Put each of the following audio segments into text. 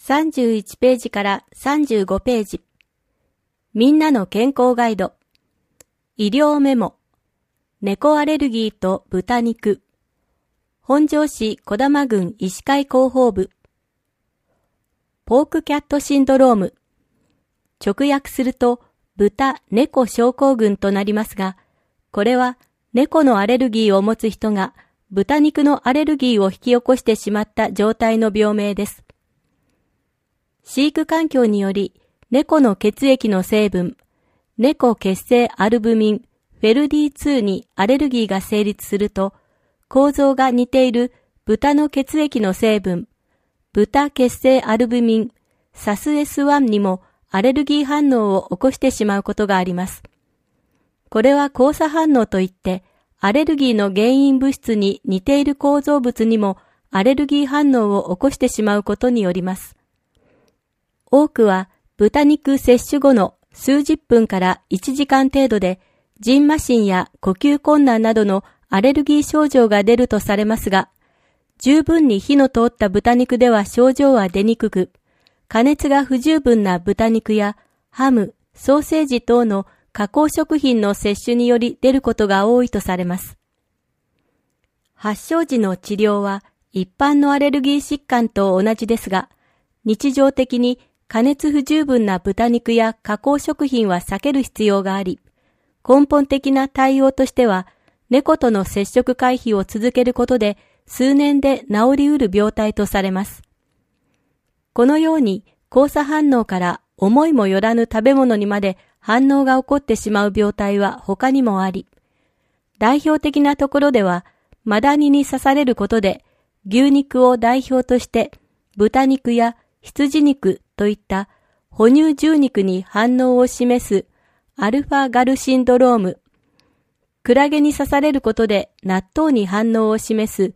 31ページから35ページ。みんなの健康ガイド。医療メモ。猫アレルギーと豚肉。本庄市児玉郡医師会広報部。ポークキャットシンドローム。直訳すると豚猫症候群となりますが、これは猫のアレルギーを持つ人が豚肉のアレルギーを引き起こしてしまった状態の病名です。飼育環境により猫の血液の成分、猫血清アルブミン、フェルディ2にアレルギーが成立すると、構造が似ている豚の血液の成分、豚血清アルブミン、サス S1 にもアレルギー反応を起こしてしまうことがあります。これは交差反応といって、アレルギーの原因物質に似ている構造物にもアレルギー反応を起こしてしまうことによります。多くは豚肉摂取後の数十分から1時間程度で、蕁麻疹や呼吸困難などのアレルギー症状が出るとされますが、十分に火の通った豚肉では症状は出にくく、加熱が不十分な豚肉やハム、ソーセージ等の加工食品の摂取により出ることが多いとされます。発症時の治療は一般のアレルギー疾患と同じですが、日常的に加熱不十分な豚肉や加工食品は避ける必要があり、根本的な対応としては、猫との接触回避を続けることで数年で治りうる病態とされます。このように交差反応から思いもよらぬ食べ物にまで反応が起こってしまう病態は他にもあり、代表的なところでは、マダニに刺されることで牛肉を代表として豚肉や羊肉といった哺乳獣肉に反応を示すアルファガルシンドローム、クラゲに刺されることで納豆に反応を示す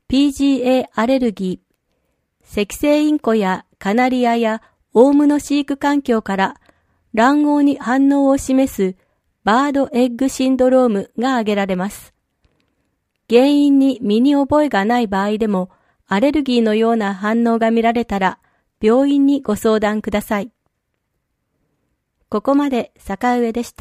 PGA アレルギー、赤星インコやカナリアやオウムの飼育環境から卵黄に反応を示すバードエッグシンドロームが挙げられます。原因に身に覚えがない場合でもアレルギーのような反応が見られたら病院にご相談ください。ここまで坂上でした。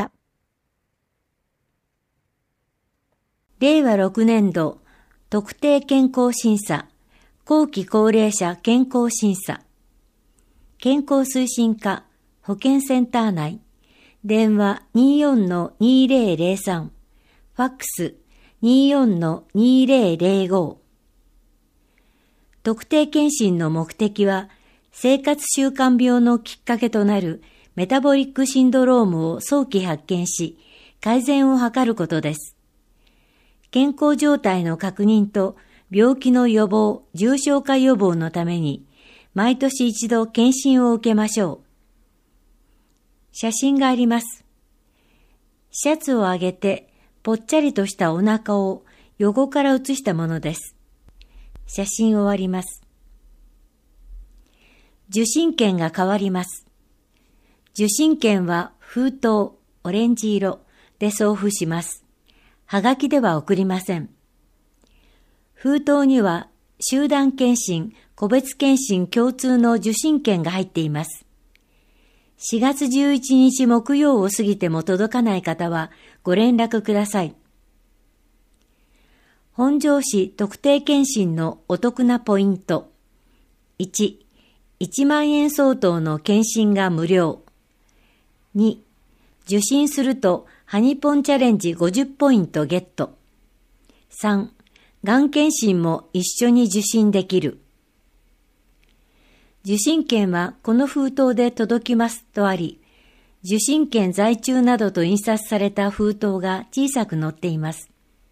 令和6年度特定健康審査後期高齢者健康審査健康推進課保健センター内電話 24-2003 ファックス 24-2005 特定健診の目的は生活習慣病のきっかけとなるメタボリックシンドロームを早期発見し、改善を図ることです。健康状態の確認と病気の予防、重症化予防のために、毎年一度検診を受けましょう。写真があります。シャツを上げて、ぽっちゃりとしたお腹を横から写したものです。写真終わります。受診券が変わります。受診券は封筒、オレンジ色で送付します。はがきでは送りません。封筒には集団検診、個別検診共通の受診券が入っています。4月11日木曜を過ぎても届かない方はご連絡ください。本庄市特定健診のお得なポイント。1、1万円相当の検診が無料。2、受診するとハニポンチャレンジ50ポイントゲット。3、がん検診も一緒に受診できる。受診券はこの封筒で届きますとあり、受診券在中などと印刷された封筒が小さく載っています。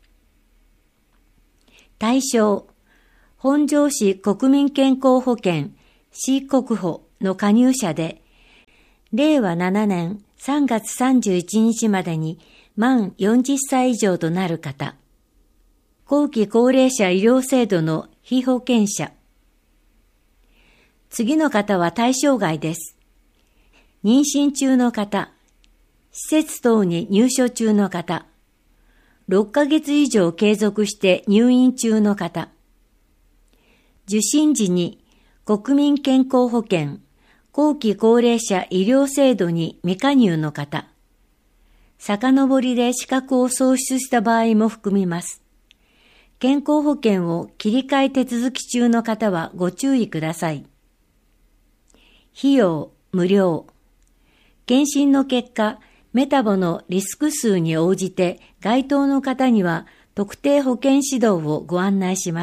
対象、本庄市国民健康保険市国保の加入者で、令和7年3月31日までに満40歳以上となる方、後期高齢者医療制度の被保険者。次の方は対象外です。妊娠中の方、施設等に入所中の方、6ヶ月以上継続して入院中の方、受診時に国民健康保険、後期高齢者医療制度に未加入の方、遡りで資格を喪失した場合も含みます。健康保険を切り替え手続き中の方はご注意ください。費用無料。検診の結果、メタボのリスク数に応じて該当の方には特定保険指導をご案内します。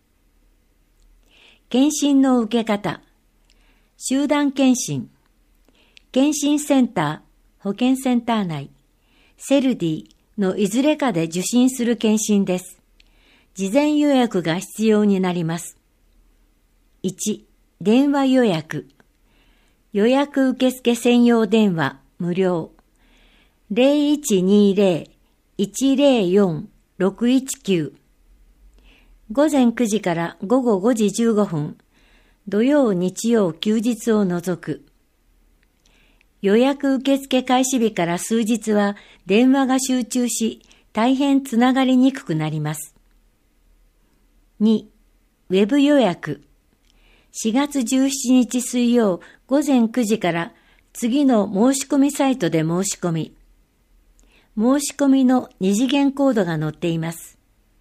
検診の受け方。集団検診。検診センター、保健センター内、セルディのいずれかで受診する検診です。事前予約が必要になります。1、電話予約。予約受付専用電話無料。0120-104-619。午前9時から午後5時15分。土曜日曜休日を除く。予約受付開始日から数日は電話が集中し、大変つながりにくくなります。2、ウェブ予約。4月17日水曜午前9時から次の申し込みサイトで申し込み。申し込みの二次元コードが載っています。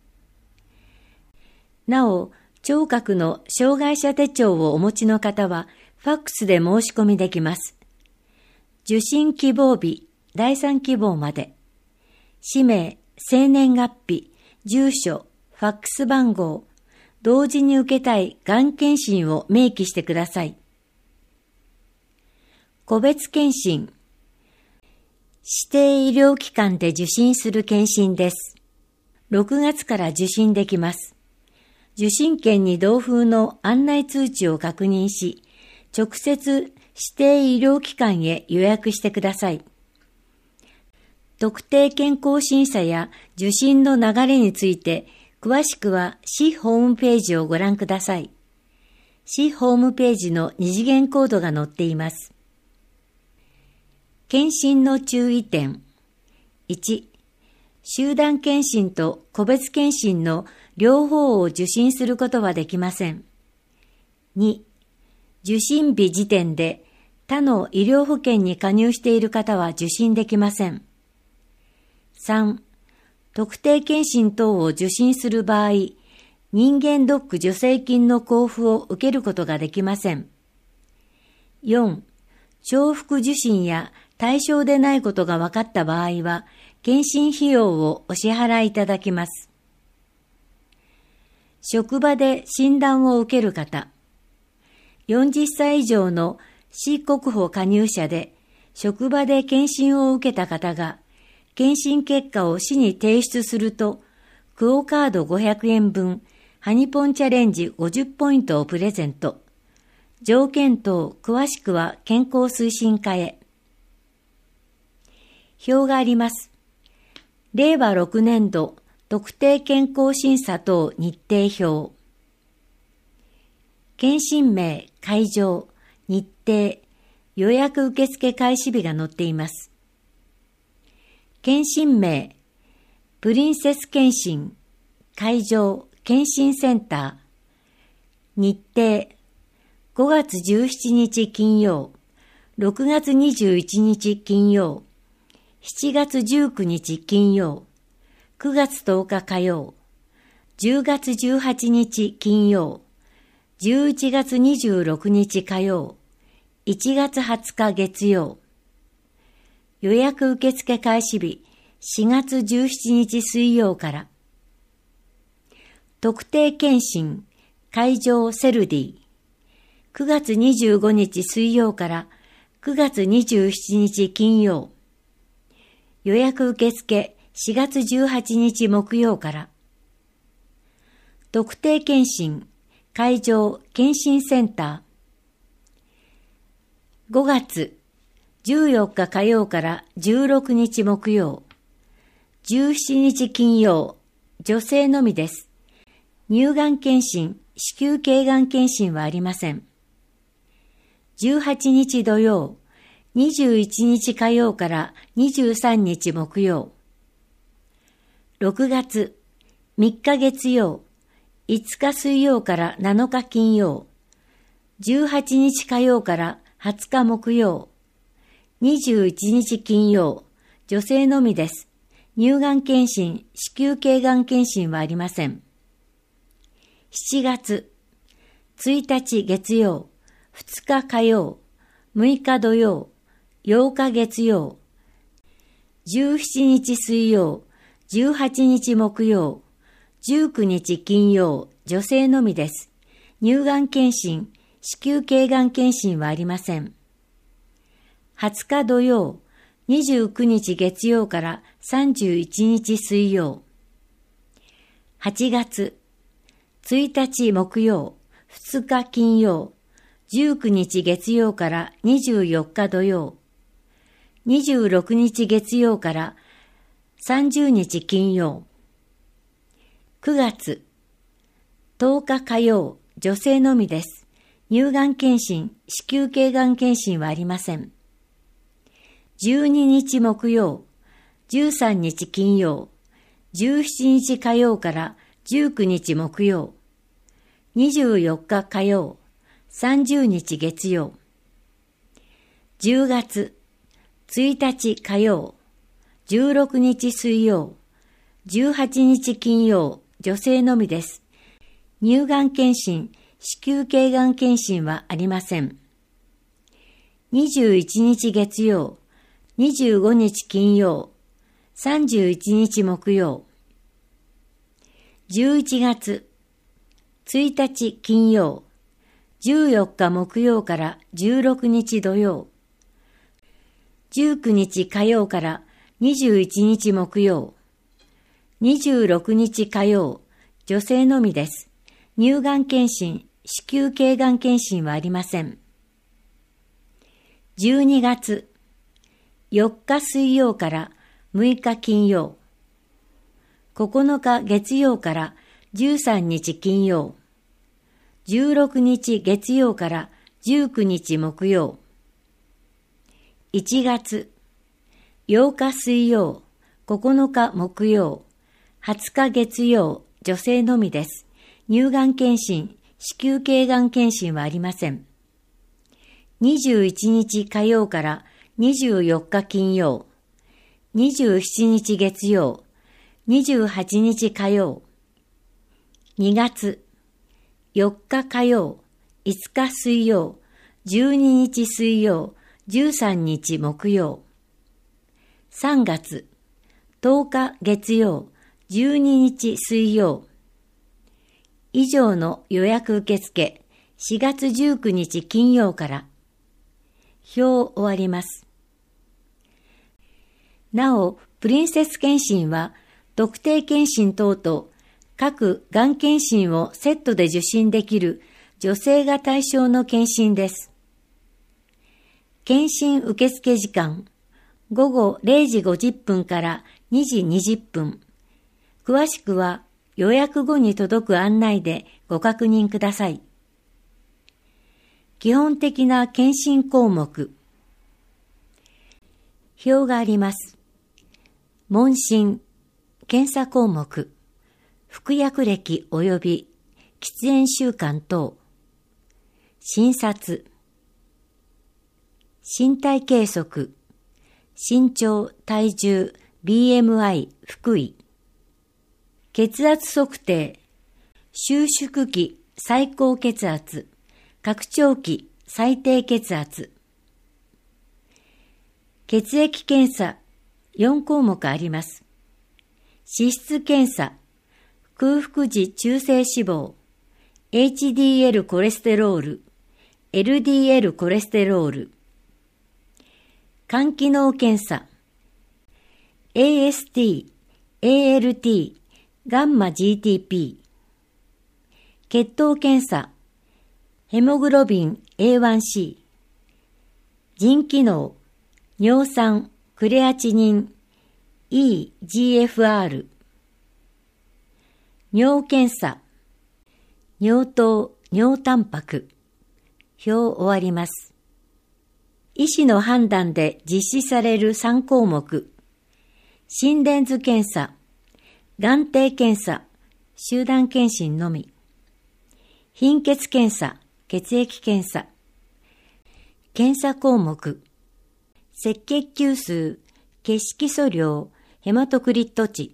なお、聴覚の障害者手帳をお持ちの方は、ファックスで申し込みできます。受診希望日、第3希望まで。氏名、生年月日、住所、ファックス番号、同時に受けたいがん検診を明記してください。個別検診。指定医療機関で受診する検診です。6月から受診できます。受診券に同封の案内通知を確認し、直接指定医療機関へ予約してください。特定健康審査や受診の流れについて、詳しくは市ホームページをご覧ください。市ホームページの二次元コードが載っています。検診の注意点。1、集団検診と個別検診の両方を受診することはできません。2、受診日時点で他の医療保険に加入している方は受診できません。3、特定検診等を受診する場合、人間ドック助成金の交付を受けることができません。4、重複受診や対象でないことが分かった場合は、検診費用をお支払いいただきます。職場で診断を受ける方、40歳以上の市国保加入者で、職場で検診を受けた方が、検診結果を市に提出すると、クオカード500円分、ハニポンチャレンジ50ポイントをプレゼント。条件等詳しくは健康推進課へ。表があります。令和6年度特定健康審査等日程表。検診名、会場、日程、予約受付開始日が載っています。検診名、プリンセス検診、会場、検診センター、日程、5月17日金曜、6月21日金曜、7月19日金曜、9月10日火曜、10月18日金曜、11月26日火曜、1月20日月曜。予約受付開始日4月17日水曜から。特定検診会場セルディ。9月25日水曜から9月27日金曜。予約受付4月18日木曜から。特定検診会場検診センター。5月14日火曜から16日木曜。17日金曜。女性のみです。乳がん検診、子宮頸がん検診はありません。18日土曜。21日火曜から23日木曜。6月3日月曜。5日水曜から7日金曜。 18日火曜から20日木曜、21日金曜、女性のみです。乳がん検診、子宮頸がん検診はありません。7月、1日月曜、2日火曜、6日土曜、8日月曜、17日水曜、18日木曜、19日金曜、女性のみです。乳がん検診、子宮頸がん検診はありません。20日土曜、29日月曜から31日水曜。8月、1日木曜、2日金曜、19日月曜から24日土曜。26日月曜から30日金曜。9月、10日火曜、女性のみです。乳がん検診、子宮頸がん検診はありません。12日木曜、13日金曜、17日火曜から19日木曜、24日火曜、30日月曜。10月、1日火曜、16日水曜、18日金曜、女性のみです。乳がん検診、子宮頸がん検診はありません。21日月曜、25日金曜、31日木曜。11月、1日金曜、14日木曜から16日土曜。19日火曜から21日木曜。26日火曜、女性のみです。乳がん検診、子宮頸がん検診はありません。12月、4日水曜から6日金曜。9日月曜から13日金曜。16日月曜から19日木曜。1月、8日水曜、9日木曜、20日月曜、女性のみです。乳がん検診、子宮頸がん検診はありません。21日火曜から24日金曜、27日月曜、28日火曜。2月、4日火曜、5日水曜、12日水曜、13日木曜。3月、10日月曜、12日水曜。以上の予約受付、4月19日金曜から。表を終わります。なお、プリンセス検診は、特定検診等と各がん検診をセットで受診できる女性が対象の検診です。検診受付時間、午後0時50分から2時20分。詳しくは予約後に届く案内でご確認ください。基本的な検診項目。表があります。問診、検査項目、服薬歴及び喫煙習慣等、診察、身体計測、身長、体重、BMI、腹囲、血圧測定、収縮期、最高血圧、拡張期、最低血圧。血液検査、4項目あります。脂質検査、空腹時中性脂肪、HDL コレステロール、LDL コレステロール。肝機能検査、AST、ALT、ガンマ GTP。血糖検査、ヘモグロビン A1C。腎機能、尿酸、クレアチニン、EGFR。尿検査、尿糖、尿タンパク。表終わります。医師の判断で実施される3項目。心電図検査、眼底検査、集団検診のみ。貧血検査、 血液検査。検査項目。赤血球数、血色素量、ヘマトクリット値。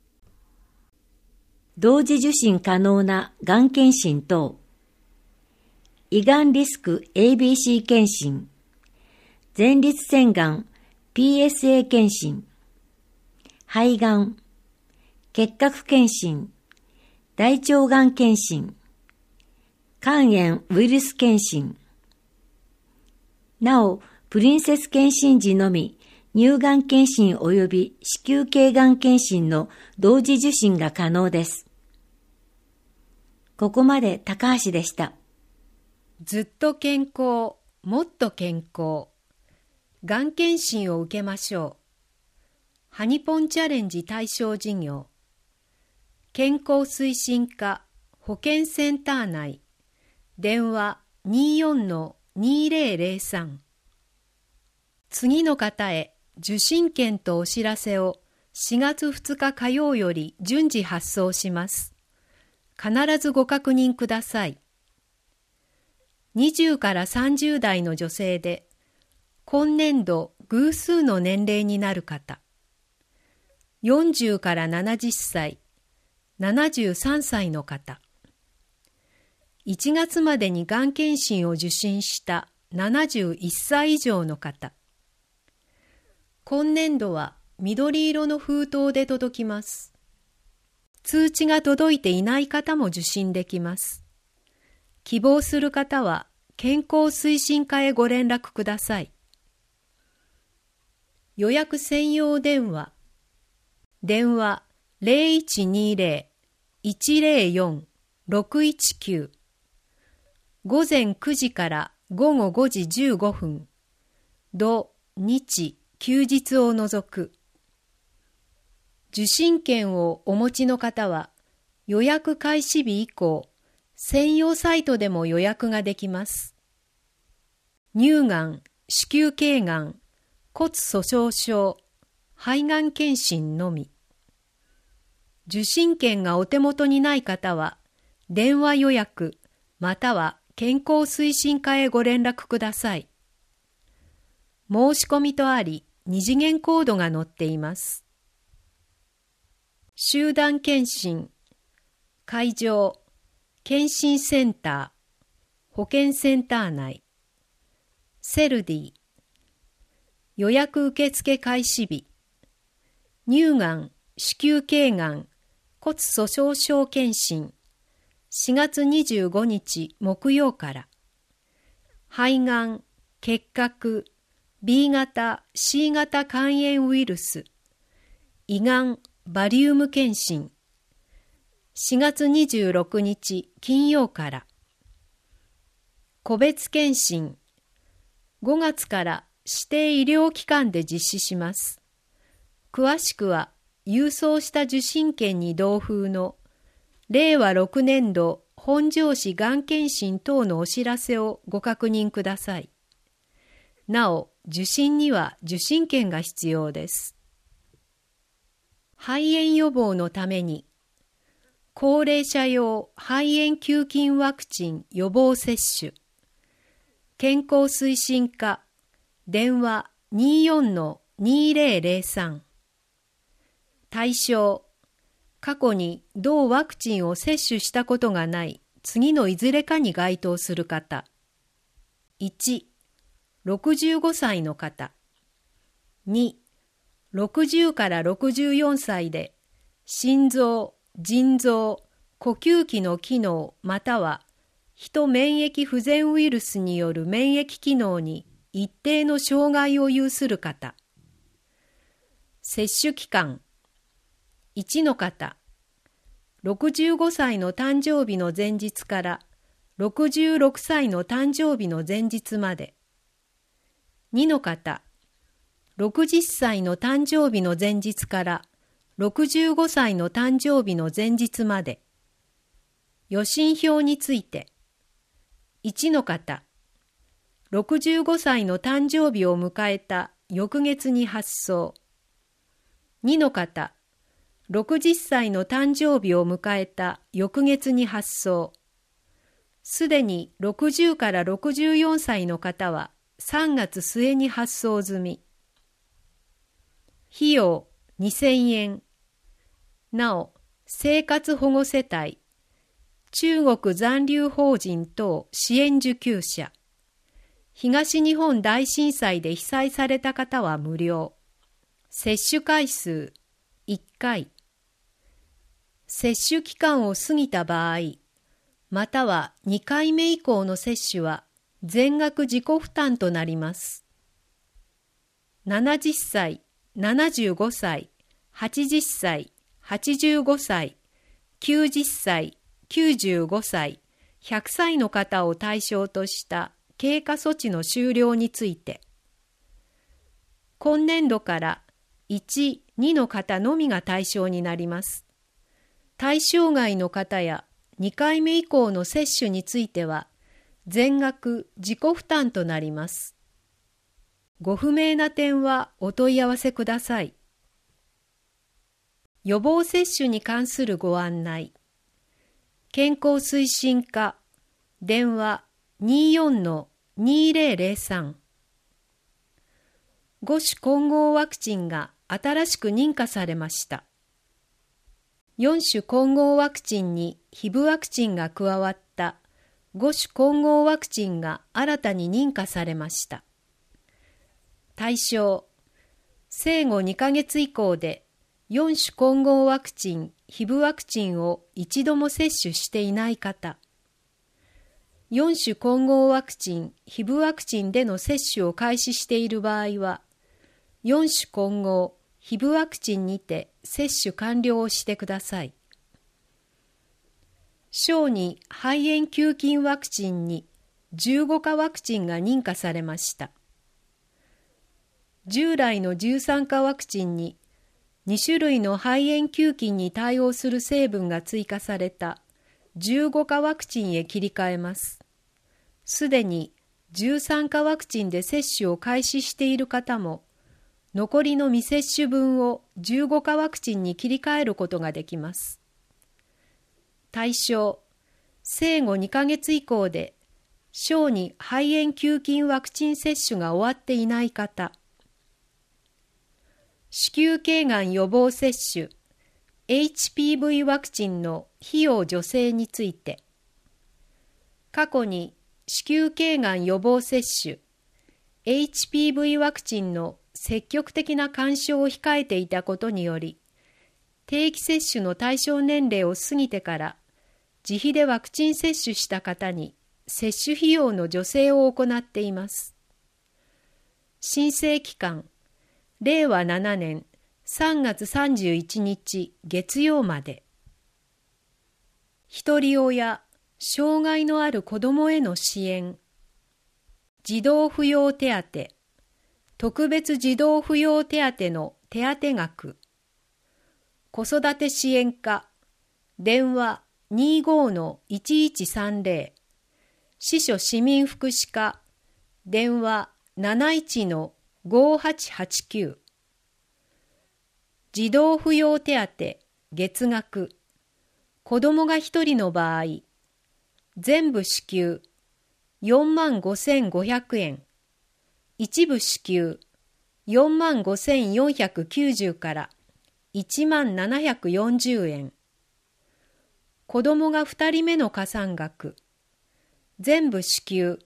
同時受診可能ながん検診等。胃がんリスク ABC 検診。前立腺がん PSA 検診。肺がん。結核検診。大腸がん検診。肝炎ウイルス検診。なお、プリンセス検診時のみ、乳がん検診及び子宮頸がん検診の同時受診が可能です。ここまで高橋でした。 ずっと健康、もっと健康。がん検診を受けましょう。ハニポンチャレンジ対象事業。健康推進課保健センター内。電話 24-2003。次の方へ受診券とお知らせを4月2日火曜より順次発送します。必ずご確認ください。20から30代の女性で、今年度偶数の年齢になる方。40から70歳、73歳の方。1月までにがん検診を受診した71歳以上の方。今年度は緑色の封筒で届きます。通知が届いていない方も受診できます。希望する方は健康推進課へご連絡ください。予約専用電話。電話 0120-104-619。午前9時から午後5時15分。土、日、休日を除く。受診券をお持ちの方は予約開始日以降、専用サイトでも予約ができます。乳がん、子宮頸がん、骨粗鬆症、肺がん検診のみ。受診券がお手元にない方は、電話予約または健康推進課へご連絡ください。申し込みとあり、2次元コードが載っています。集団検診、会場、検診センター、保健センター内、セルディ、予約受付開始日、乳がん、子宮頸がん、骨粗鬆症検診、4月25日木曜から、肺がん、結核、B 型、C 型肝炎ウイルス、胃がん、バリウム検診、4月26日金曜から、個別検診、5月から指定医療機関で実施します。詳しくは、郵送した受診券に同封の令和6年度本庄市がん検診等のお知らせをご確認ください。なお、受診には受診券が必要です。肺炎予防のために、高齢者用肺炎球菌ワクチン予防接種、健康推進課、電話 24-2003。対象、過去に同ワクチンを接種したことがない次のいずれかに該当する方。1、65歳の方。2、60から64歳で心臓、腎臓、呼吸器の機能またはヒ免疫不全ウイルスによる免疫機能に一定の障害を有する方。接種期間。1の方、65歳の誕生日の前日から66歳の誕生日の前日まで。2の方、60歳の誕生日の前日から65歳の誕生日の前日まで。予診票について。1の方、65歳の誕生日を迎えた翌月に発送。2の方、60歳の誕生日を迎えた翌月に発送。 すでに60から64歳の方は3月末に発送済み。費用2000円。なお、生活保護世帯、中国残留邦人等支援受給者、東日本大震災で被災された方は無料。接種回数1回。接種期間を過ぎた場合、または2回目以降の接種は全額自己負担となります。70歳、75歳、80歳、85歳、90歳、95歳、100歳の方を対象とした経過措置の終了について、今年度から1、2の方のみが対象になります。対象外の方や2回目以降の接種については、全額自己負担となります。ご不明な点はお問い合わせください。予防接種に関するご案内。健康推進課、電話 24-2003。5種混合ワクチンが新しく認可されました。4種混合ワクチンにヒブワクチンが加わった5種混合ワクチンが新たに認可されました。対象、生後2ヶ月以降で4種混合ワクチン、ヒブワクチンを一度も接種していない方。4種混合ワクチン、ヒブワクチンでの接種を開始している場合は、4種混合、ヒブワクチンにて接種完了をしてください。小児肺炎球菌ワクチンに15価ワクチンが認可されました。従来の13価ワクチンに2種類の肺炎球菌に対応する成分が追加された15価ワクチンへ切り替えます。すでに13価ワクチンで接種を開始している方も、残りの未接種分を15価ワクチンに切り替えることができます。対象、生後2ヶ月以降で小児肺炎球菌ワクチン接種が終わっていない方、子宮頸がん予防接種 HPV ワクチンの費用助成について、過去に子宮頸がん予防接種 HPV ワクチンの積極的な干渉を控えていたことにより、定期接種の対象年齢を過ぎてから自費でワクチン接種した方に接種費用の助成を行っています。申請期間、令和7年3月31日月曜まで。ひとり親、障害のある子どもへの支援、児童扶養手当、特別児童扶養手当の手当額、子育て支援課、電話 25-1130、支所市民福祉課、電話 71-5889、児童扶養手当月額、子どもが1人の場合、全部支給45,500円、一部支給45,490から17,740円。子どもが2人目の加算額、全部支給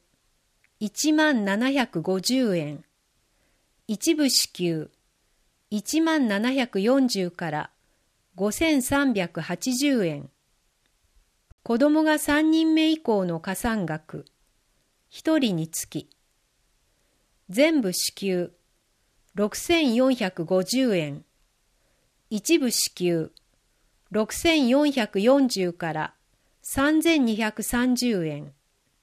17,750円。一部支給17,740から5,380円。子どもが3人目以降の加算額、1人につき、全部支給6,450円。一部支給6,440から3,230円。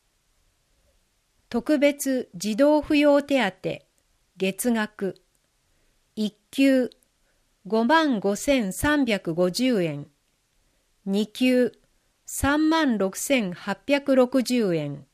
特別児童扶養手当月額、1級55,350円。2級36,860円。